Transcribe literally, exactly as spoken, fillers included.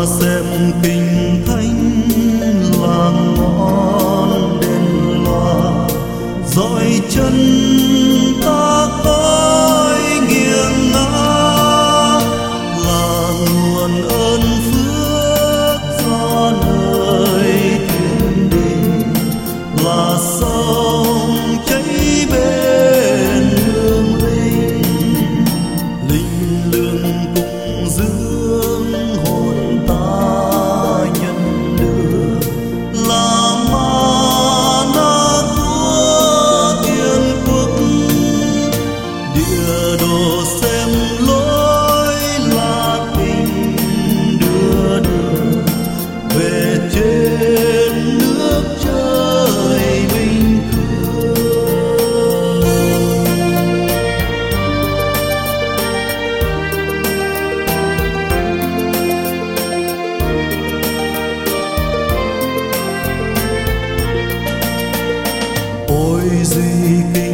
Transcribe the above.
xem kinh thánh làng ngọn đèn loa dõi chân ta cõi nghiêng ngã là nguồn ơn phước do nơi thiên đình là sông chảy bên hương linh linh lương cùng dưỡng hồn ta nhân được là mana của thiên quốc địa đồ xem lối là tình đưa đường về trên nước trời bình thường. Ôi duy kinh